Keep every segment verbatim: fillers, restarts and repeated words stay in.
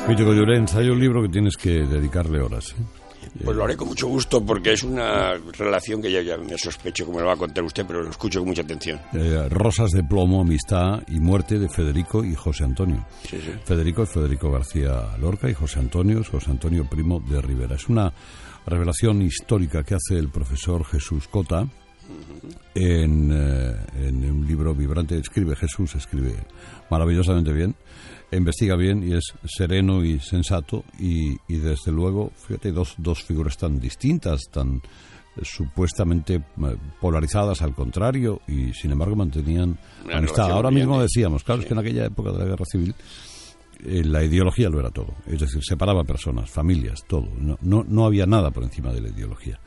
Crítico Llorens, hay un libro que tienes que dedicarle horas, ¿eh? Pues lo haré con mucho gusto porque es una relación que ya, ya me sospecho como lo va a contar usted, pero lo escucho con mucha atención. Eh, Rosas de plomo, amistad y muerte de Federico y José Antonio. Sí, sí. Federico es Federico García Lorca y José Antonio es José Antonio Primo de Rivera. Es una revelación histórica que hace el profesor Jesús Cota uh-huh. en, eh, en un libro vibrante. Escribe Jesús, escribe maravillosamente bien. Investiga bien y es sereno y sensato y, y desde luego, fíjate, dos, dos figuras tan distintas, tan eh, supuestamente polarizadas al contrario y sin embargo mantenían Una amistad. Ahora mismo bien, decíamos, claro, sí. es que en aquella época de la Guerra Civil eh, la ideología lo era todo, es decir, separaba personas, familias, todo, no, no, no había nada por encima de la ideología.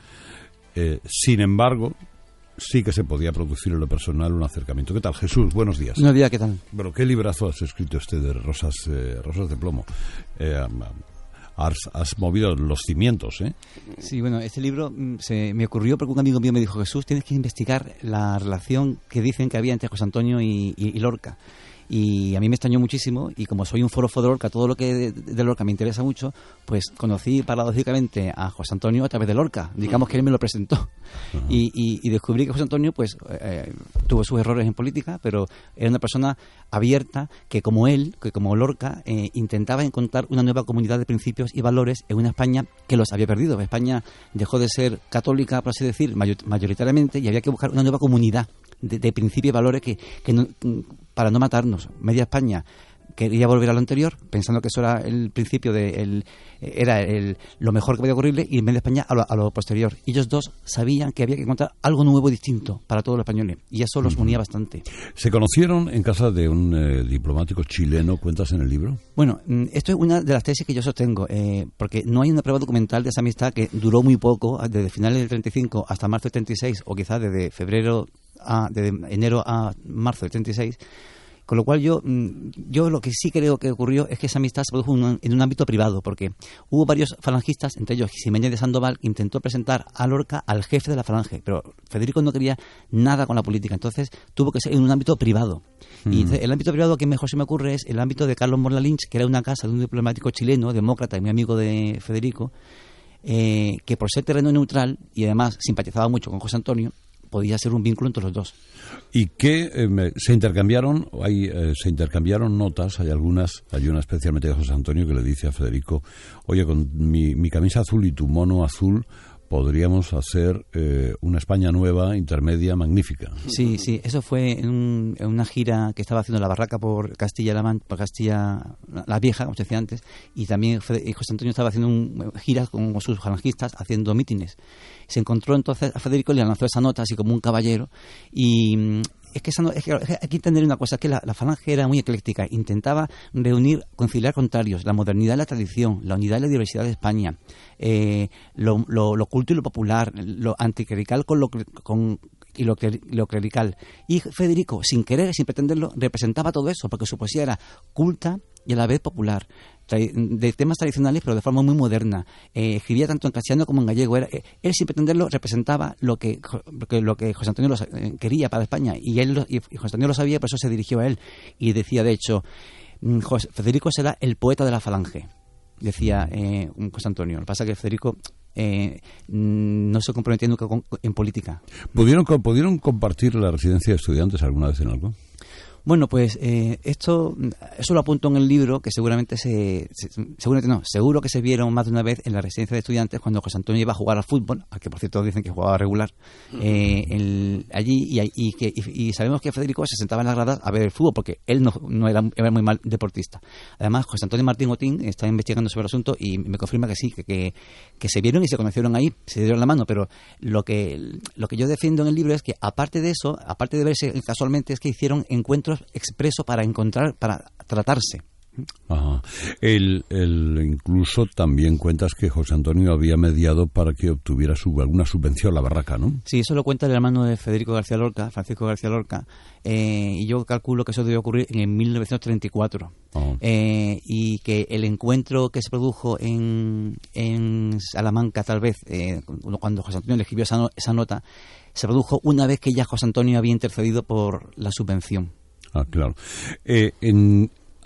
Eh, sin embargo, sí que se podía producir en lo personal un acercamiento. ¿Qué tal, Jesús? Buenos días. Buenos días, ¿qué tal? Bueno, ¿qué librazo has escrito este de Rosas, eh, Rosas de Plomo? Eh, has, has movido los cimientos, ¿eh? Sí, bueno, este libro se me ocurrió porque un amigo mío me dijo, Jesús, tienes que investigar la relación que dicen que había entre José Antonio y, y, y Lorca. Y a mí me extrañó muchísimo, y como soy un forofo de Lorca, todo lo que de, de Lorca me interesa mucho, pues conocí paradójicamente a José Antonio a través de Lorca. Digamos que él me lo presentó. Uh-huh. Y, y, y descubrí que José Antonio pues eh, tuvo sus errores en política, pero era una persona abierta que como él, que como Lorca, eh, intentaba encontrar una nueva comunidad de principios y valores en una España que los había perdido. España dejó de ser católica, por así decir, mayoritariamente, y había que buscar una nueva comunidad de, de principios y valores que, que no, para no matarnos. Media España quería volver a lo anterior, pensando que eso era el principio de el, era el, lo mejor que podía ocurrirle, y media España a lo, a lo posterior. Y ellos dos sabían que había que encontrar algo nuevo y distinto para todos los españoles, y eso los unía bastante. ¿Se conocieron en casa de un eh, diplomático chileno? ¿Cuentas en el libro? Bueno, esto es una de las tesis que yo sostengo, eh, porque no hay una prueba documental de esa amistad, que duró muy poco, desde finales del treinta y cinco hasta marzo del treinta y seis, o quizás desde febrero a, desde enero a marzo del treinta y seis. Con lo cual yo, yo lo que sí creo que ocurrió es que esa amistad se produjo un, en un ámbito privado, porque hubo varios falangistas, entre ellos Ximénez de Sandoval, que intentó presentar a Lorca al jefe de la falange, pero Federico no quería nada con la política, entonces tuvo que ser en un ámbito privado. Mm. Y el ámbito privado que mejor se me ocurre es el ámbito de Carlos Morla Lynch, que era una casa de un diplomático chileno, demócrata y muy amigo de Federico, eh, que por ser terreno neutral y además simpatizaba mucho con José Antonio, podía ser un vínculo entre los dos. ¿Y qué eh, se intercambiaron? Hay, eh, se intercambiaron notas, hay algunas, hay una especialmente de José Antonio que le dice a Federico, oye, con mi, mi camisa azul y tu mono azul podríamos hacer eh, una España nueva, intermedia, magnífica. Sí, sí, eso fue en, un, en una gira que estaba haciendo la barraca por Castilla-La Mancha, por Castilla la Vieja, como se decía antes, y también Fede, José Antonio estaba haciendo un, giras con sus falangistas, haciendo mítines. Se encontró entonces a Federico, le lanzó esa nota así como un caballero, y es que, esa no, es que hay que entender una cosa, es que la, la falange era muy ecléctica, intentaba reunir, conciliar contrarios, la modernidad y la tradición, la unidad y la diversidad de España, eh, lo, lo, lo culto y lo popular, lo anticlerical con lo, con, y lo, lo clerical. Y Federico, sin querer, sin pretenderlo, representaba todo eso, porque su poesía era culta y a la vez popular, de temas tradicionales pero de forma muy moderna. Eh, escribía tanto en castellano como en gallego. Era, eh, él, sin pretenderlo, representaba lo que, lo que José Antonio lo, eh, quería para España, y él lo, y José Antonio lo sabía, por eso se dirigió a él y decía, de hecho, José, Federico será el poeta de la falange, decía eh, José Antonio. Lo que pasa es que Federico eh, no se comprometía nunca con, en política. ¿Pudieron, ¿Pudieron compartir la residencia de estudiantes alguna vez en algo? Bueno, pues eh, esto, eso lo apunto en el libro, que seguramente se, se, seguramente no, seguro que se vieron más de una vez en la residencia de estudiantes cuando José Antonio iba a jugar al fútbol, al que por cierto dicen que jugaba regular, eh, el, allí, y, y, que, y, y sabemos que Federico se sentaba en las gradas a ver el fútbol, porque él no, no era, era muy mal deportista. Además, José Antonio Martín Otín está investigando sobre el asunto y me confirma que sí, que, que, que se vieron y se conocieron ahí, se dieron la mano, pero lo que, lo que yo defiendo en el libro es que, aparte de eso, aparte de verse casualmente, es que hicieron encuentros expreso para encontrar, para tratarse. Ajá. El, el, incluso también cuentas que José Antonio había mediado para que obtuviera su, alguna subvención la barraca, ¿no? Sí, eso lo cuenta el hermano de Federico García Lorca, Francisco García Lorca, eh, y yo calculo que eso debió ocurrir en mil novecientos treinta y cuatro. Oh. Eh, y que el encuentro que se produjo en, en Salamanca, tal vez, eh, cuando José Antonio le escribió esa, no, esa nota, se produjo una vez que ya José Antonio había intercedido por la subvención. Ah, claro. Eh, en,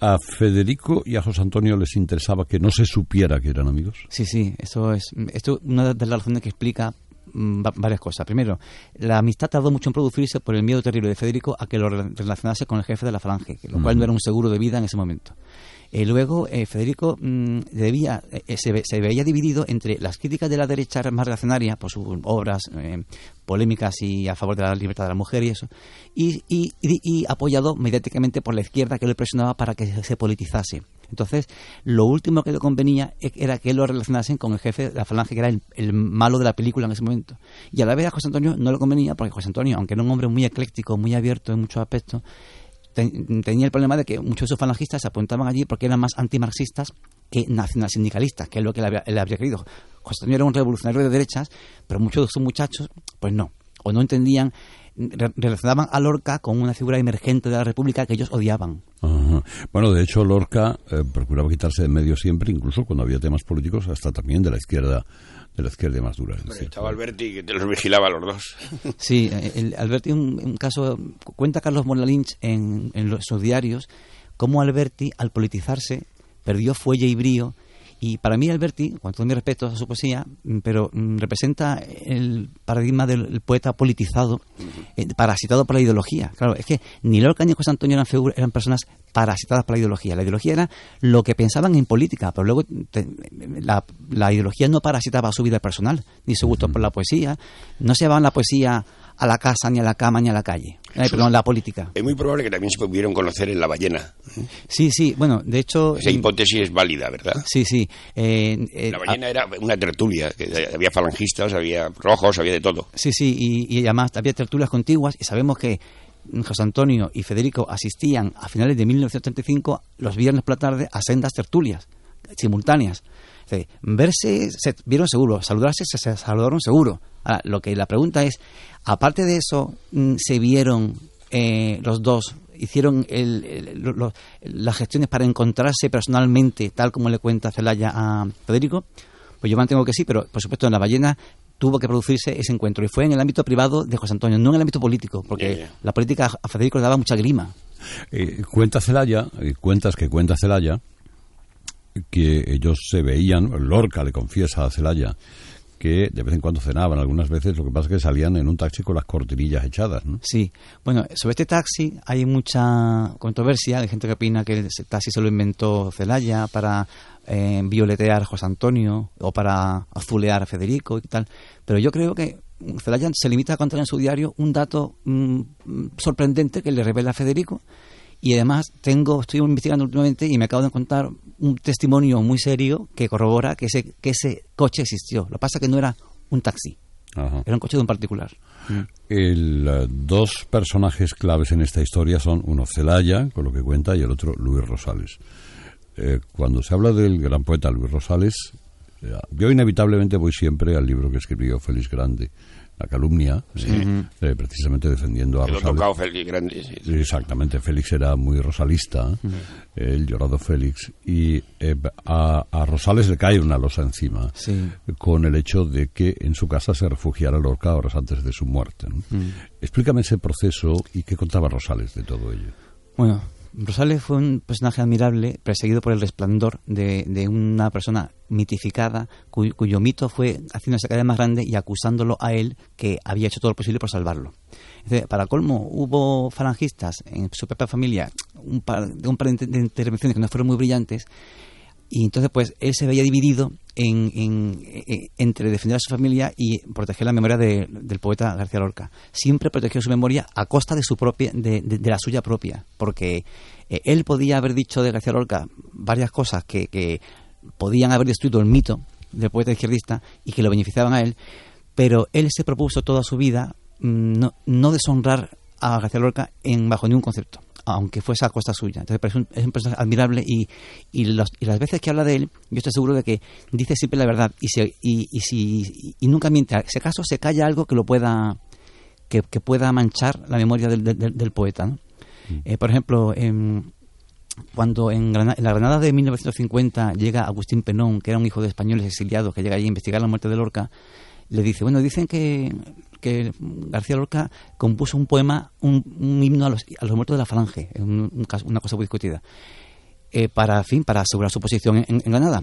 ¿A Federico y a José Antonio les interesaba que no se supiera que eran amigos? Sí, sí, eso es esto es una de las razones que explica mmm, varias cosas. Primero, la amistad tardó mucho en producirse por el miedo terrible de Federico a que lo relacionase con el jefe de la Falange, lo cual uh-huh. no era un seguro de vida en ese momento. Eh, luego, eh, Federico mmm, debía, eh, se, se veía dividido entre las críticas de la derecha más reaccionaria por sus obras eh, polémicas y a favor de la libertad de la mujer y eso, y, y, y, y apoyado mediáticamente por la izquierda, que le presionaba para que se politizase. Entonces, lo último que le convenía era que lo relacionasen con el jefe de la Falange, que era el, el malo de la película en ese momento. Y a la vez a José Antonio no le convenía, porque José Antonio, aunque era un hombre muy ecléctico, muy abierto en muchos aspectos, tenía el problema de que muchos de sus falangistas se apuntaban allí porque eran más antimarxistas que nacionalsindicalistas, que es lo que él habría, él habría querido. José Antonio era un revolucionario de derechas, pero muchos de sus muchachos, pues no, o no entendían, re- relacionaban a Lorca con una figura emergente de la República que ellos odiaban. Ajá. Bueno, de hecho, Lorca eh, procuraba quitarse de en medio siempre, incluso cuando había temas políticos, hasta también de la izquierda. De la izquierda más dura. Bueno, estaba Alberti que te los vigilaba a los dos. Sí, el, Alberti, un, un caso, cuenta Carlos Mola Lynch en, en los, sus diarios, cómo Alberti, al politizarse, perdió fuelle y brío. Y para mí Alberti, con todo mi respeto a su poesía, pero mm, representa el paradigma del poeta politizado, eh, parasitado por la ideología. Claro, es que ni Lorca ni José Antonio eran, figuras, eran personas parasitadas por la ideología. La ideología era lo que pensaban en política, pero luego te, la, la ideología no parasitaba su vida personal, ni su gusto por la poesía. No se llevaban la poesía a la casa, ni a la cama, ni a la calle. Eh, perdón, la política. Es muy probable que también se pudieron conocer en La Ballena. Sí, sí, bueno, de hecho... Esa hipótesis es válida, ¿verdad? Sí, sí. Eh, eh, La Ballena a... era una tertulia, que había falangistas, había rojos, había de todo. Sí, sí, y, y además había tertulias contiguas, y sabemos que José Antonio y Federico asistían a finales de mil novecientos treinta y cinco, los viernes por la tarde, a sendas tertulias simultáneas. Es decir, verse, se vieron seguro, saludarse, se, se saludaron seguro. Ahora, lo que la pregunta es, aparte de eso, ¿se vieron eh, los dos, hicieron el, el, lo, lo, las gestiones para encontrarse personalmente, tal como le cuenta Celaya a Federico? Pues yo mantengo que sí, pero por supuesto en La Ballena tuvo que producirse ese encuentro, y fue en el ámbito privado de José Antonio, no en el ámbito político, porque yeah, yeah. la política a Federico le daba mucha grima. Eh, cuenta Celaya, eh, cuentas que cuenta Celaya, que ellos se veían, Lorca le confiesa a Celaya que de vez en cuando cenaban, algunas veces, lo que pasa es que salían en un taxi con las cortinillas echadas, ¿no? Sí, bueno, sobre este taxi hay mucha controversia, hay gente que opina que el taxi se lo inventó Celaya para eh, violetear a José Antonio o para azulear a Federico y tal, pero yo creo que Celaya se limita a contar en su diario un dato mmm, sorprendente que le revela a Federico. Y además tengo, estoy investigando últimamente y me acabo de encontrar un testimonio muy serio que corrobora que ese, que ese coche existió. Lo que pasa es que no era un taxi, Ajá. era un coche de un particular. El, uh, dos personajes claves en esta historia son uno Celaya, con lo que cuenta, y el otro Luis Rosales. Eh, cuando se habla del gran poeta Luis Rosales, eh, yo inevitablemente voy siempre al libro que escribió Félix Grande, La calumnia, sí. eh, precisamente defendiendo a Lo Rosales. tocado Félix Grande, sí, sí. Exactamente, Félix era muy rosalista, uh-huh. el llorado Félix, y eh, a, a Rosales le cae una losa encima, sí. con el hecho de que en su casa se refugiara Lorca horas antes de su muerte, ¿no? Uh-huh. Explícame ese proceso y qué contaba Rosales de todo ello. Bueno, Rosales fue un personaje admirable, perseguido por el resplandor de, de una persona mitificada, cuyo, cuyo mito fue haciéndose cada vez más grande y acusándolo a él que había hecho todo lo posible por salvarlo. Entonces, para colmo, hubo falangistas en su propia familia, un par, de un par de intervenciones que no fueron muy brillantes, y entonces pues él se veía dividido en, en, en, entre defender a su familia y proteger la memoria de, del poeta García Lorca. Siempre protegió su memoria a costa de su propia de, de, de la suya propia, porque eh, él podía haber dicho de García Lorca varias cosas que, que podían haber destruido el mito del poeta izquierdista y que lo beneficiaban a él, pero él se propuso toda su vida no, no deshonrar a García Lorca en, bajo ningún concepto, aunque fuese a costa suya. Entonces es un, es un personaje admirable y, y, los, y las veces que habla de él, yo estoy seguro de que dice siempre la verdad y, se, y, y, si, y, y nunca miente. Si acaso se calla algo que lo pueda que, que pueda manchar la memoria del, del, del poeta, ¿no? Mm. Eh, por ejemplo, en, cuando en, Granada, en la Granada de mil novecientos cincuenta llega Agustín Penón, que era un hijo de españoles exiliados que llega allí a investigar la muerte de Lorca, le dice, bueno, dicen que que García Lorca compuso un poema, un, un himno a los, a los muertos de la Falange, un, un caso, una cosa muy discutida. eh, para, en fin, para asegurar su posición en, en Granada.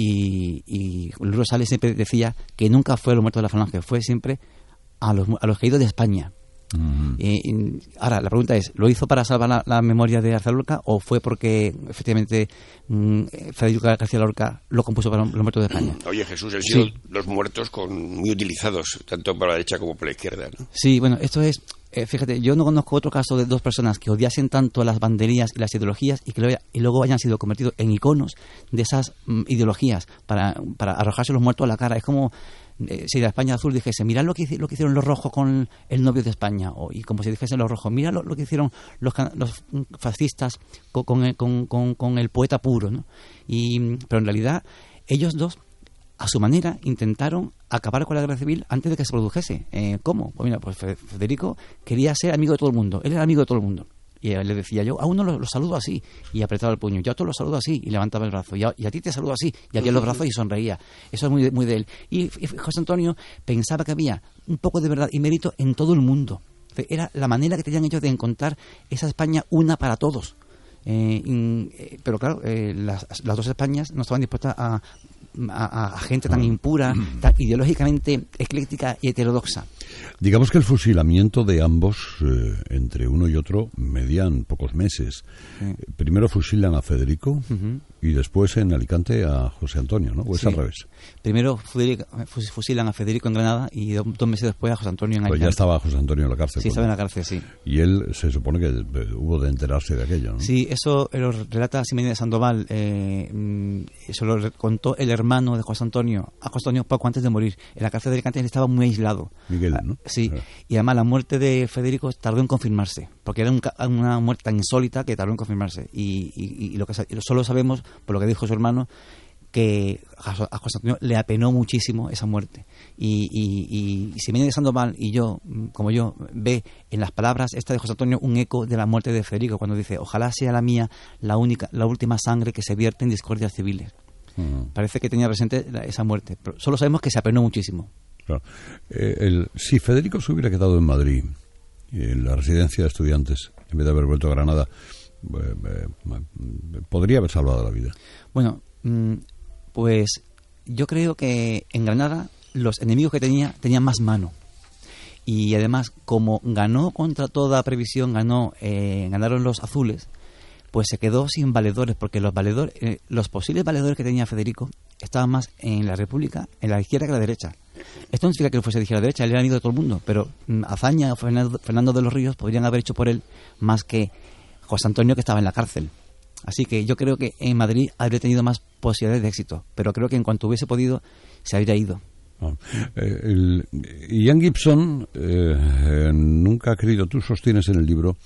Y, y Luis Rosales siempre decía que nunca fue a los muertos de la Falange, fue siempre a los, a los caídos de España. Uh-huh. Eh, y ahora, la pregunta es, ¿lo hizo para salvar la, la memoria de García Lorca o fue porque, efectivamente, mmm, Federico García Lorca lo compuso para los muertos de España? Oye, Jesús, han sido sí. los muertos con, muy utilizados, tanto para la derecha como para la izquierda, ¿no? Sí, bueno, esto es... Eh, fíjate, yo no conozco otro caso de dos personas que odiasen tanto las banderías y las ideologías y que lo, y luego hayan sido convertidos en iconos de esas mm, ideologías para, para arrojarse los muertos a la cara. Es como eh, si la España azul dijese, mirad lo que, lo que hicieron los rojos con el novio de España, o, y como si dijesen los rojos, mirad lo, lo que hicieron los, los fascistas con, con, con, con, con el poeta puro, ¿no? Y, pero en realidad ellos dos, a su manera, intentaron acabar con la guerra civil antes de que se produjese. Eh, ¿Cómo? Pues mira, pues Federico quería ser amigo de todo el mundo. Él era amigo de todo el mundo. Y le decía yo, a uno lo, lo saludo así, y apretaba el puño. Yo a otro lo saludo así, y levantaba el brazo. Y a, y a ti te saludo así, y abría los brazos y sonreía. Eso es muy, muy de él. Y, y José Antonio pensaba que había un poco de verdad y mérito en todo el mundo. Era la manera que tenían ellos de encontrar esa España una para todos. Eh, y, pero claro, eh, las, las dos Españas no estaban dispuestas a... A, a gente tan impura, tan ideológicamente ecléctica y heterodoxa. Digamos que el fusilamiento de ambos, eh, entre uno y otro, medían pocos meses. Sí. Primero fusilan a Federico uh-huh. y después en Alicante a José Antonio, ¿no? ¿O es sí. al revés? Primero fusilan a Federico en Granada y dos, dos meses después a José Antonio en Alicante. Pues ya estaba José Antonio en la cárcel. Sí, estaba en la cárcel, sí. Y él se supone que hubo de enterarse de aquello, ¿no? Sí, eso lo relata Ximénez de Sandoval. Eh, eso lo contó el hermano hermano de José Antonio, a José Antonio poco antes de morir. En la cárcel de Alicante él estaba muy aislado. Miguel, ¿no? Sí, y además la muerte de Federico tardó en confirmarse, porque era un, una muerte tan insólita que tardó en confirmarse. Y, y, y lo que solo sabemos, por lo que dijo su hermano, que a José Antonio le apenó muchísimo esa muerte. Y, y, y Ximénez de Sandoval y yo, como yo, ve en las palabras esta de José Antonio un eco de la muerte de Federico, cuando dice, ojalá sea la mía la única, la última sangre que se vierte en discordias civiles. Uh-huh. Parece que tenía presente esa muerte, pero solo sabemos que se apenó muchísimo. Claro. Eh, el, si Federico se hubiera quedado en Madrid, en la residencia de estudiantes, en vez de haber vuelto a Granada, eh, eh, podría haber salvado la vida. Bueno, mmm, pues yo creo que en Granada los enemigos que tenía tenían más mano. Y además, como ganó contra toda previsión, ganó eh, ganaron los azules, pues se quedó sin valedores, porque los valedores, eh, los posibles valedores que tenía Federico estaban más en la República, en la izquierda que en la derecha. Esto no significa que él fuese de izquierda a la derecha, él era amigo de todo el mundo, pero mm, Azaña o Fernando, Fernando de los Ríos podrían haber hecho por él más que José Antonio, que estaba en la cárcel. Así que yo creo que en Madrid habría tenido más posibilidades de éxito, pero creo que en cuanto hubiese podido, se habría ido. Ah, eh, el, Ian Gibson eh, nunca ha querido, tú sostienes en el libro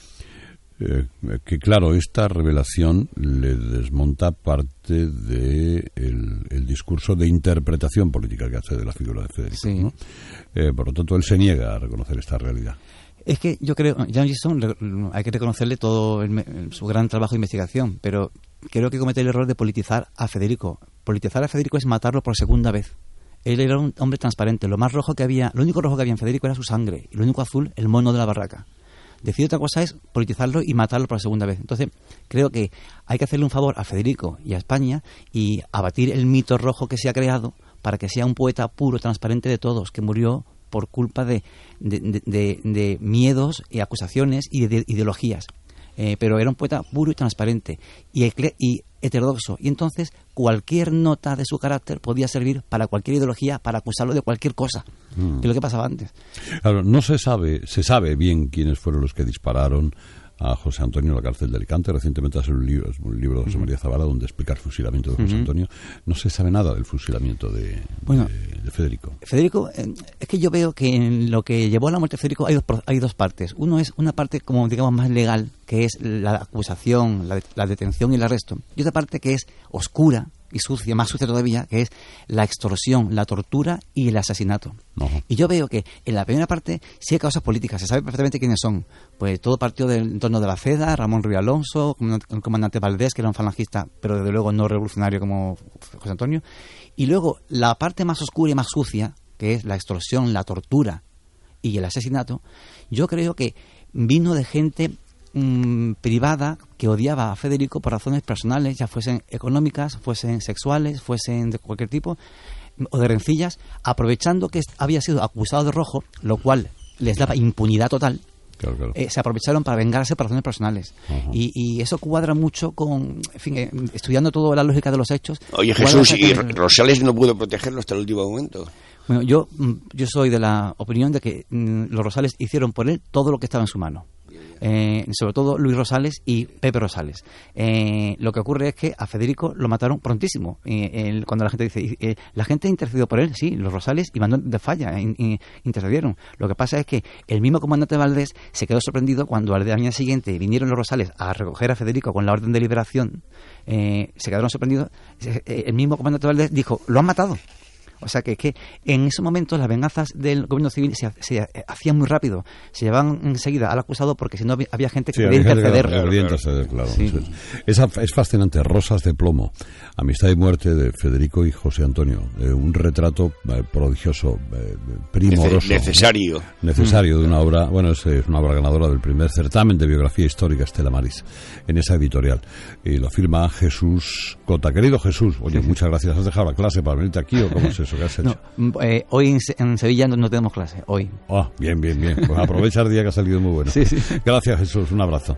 eh, que claro, esta revelación le desmonta parte de el, el discurso de interpretación política que hace de la figura de Federico, sí. ¿no? Eh, por lo tanto él se niega a reconocer esta realidad. Es que yo creo, Ian Gibson, hay que reconocerle todo el, el, su gran trabajo de investigación, pero creo que comete el error de politizar a Federico. Politizar a Federico es matarlo por segunda vez. Él era un hombre transparente. Lo más rojo que había, lo único rojo que había en Federico era su sangre, y lo único azul, el mono de la barraca. Decir otra cosa es politizarlo y matarlo por la segunda vez. Entonces, creo que hay que hacerle un favor a Federico y a España y abatir el mito rojo que se ha creado para que sea un poeta puro, transparente de todos, que murió por culpa de, de, de, de, de miedos y acusaciones y de, de ideologías. Eh, pero era un poeta puro y transparente y, ecle- y heterodoxo. Y entonces cualquier nota de su carácter podía servir para cualquier ideología, para acusarlo de cualquier cosa, mm. que es lo que pasaba antes. Claro, no se sabe, se sabe bien quiénes fueron los que dispararon a José Antonio en la cárcel de Alicante. Recientemente hace un libro, un libro de José María Zavala donde explica el fusilamiento de José uh-huh. Antonio. No se sabe nada del fusilamiento de, bueno, de, de Federico. Federico, eh, es que yo veo que en lo que llevó a la muerte de Federico hay dos, hay dos partes. Uno es una parte, como digamos, más legal, que es la acusación, la, la detención y el arresto. Y otra parte que es oscura y sucia, más sucia todavía, que es la extorsión, la tortura y el asesinato. Uh-huh. Y yo veo que en la primera parte sí hay causas políticas, se sabe perfectamente quiénes son. Pues todo partió del entorno de la FEDA, Ramón Ruiz Alonso, el comandante Valdés, que era un falangista, pero desde luego no revolucionario como José Antonio. Y luego la parte más oscura y más sucia, que es la extorsión, la tortura y el asesinato, yo creo que vino de gente mmm, privada que odiaba a Federico por razones personales, ya fuesen económicas, fuesen sexuales, fuesen de cualquier tipo, o de rencillas, aprovechando que había sido acusado de rojo, lo cual les daba impunidad total. Claro, claro. Eh, se aprovecharon para vengarse por razones personales. Uh-huh. y, y eso cuadra mucho con, en fin, eh, estudiando toda la lógica de los hechos. Oye, Jesús, ¿y Rosales no pudo protegerlo hasta el último momento? Bueno, yo, yo soy de la opinión de que mm, los Rosales hicieron por él todo lo que estaba en su mano. Eh, sobre todo Luis Rosales y Pepe Rosales. Eh, lo que ocurre es que a Federico lo mataron prontísimo. Eh, el, cuando la gente dice, eh, la gente intercedió por él, sí, los Rosales y Manuel de Falla in, in, intercedieron. Lo que pasa es que el mismo comandante Valdés se quedó sorprendido cuando al día siguiente vinieron los Rosales a recoger a Federico con la orden de liberación. Eh, se quedaron sorprendidos. Eh, el mismo comandante Valdés dijo, lo han matado. O sea que, que en esos momentos las venganzas del gobierno civil se, se hacían muy rápido, se llevaban enseguida al acusado porque si no había, había gente que sí, podía interceder. Que podía interceder, claro. Sí. Es, es fascinante, Rosas de plomo, amistad y muerte de Federico y José Antonio, eh, un retrato eh, prodigioso, eh, primoroso. Necesario. Necesario mm. de una obra, bueno, es, es una obra ganadora del primer certamen de biografía histórica Estela Maris, en esa editorial. Y lo firma Jesús Cota. Querido Jesús, oye, muchas gracias. ¿Has dejado la clase para venirte aquí o cómo es eso? ¿Qué has hecho? No, eh, hoy en, en Sevilla no, no tenemos clase, hoy. Ah, bien, bien, bien. Pues aprovecha el día que ha salido muy bueno. Sí, sí. Gracias, Jesús. Un abrazo.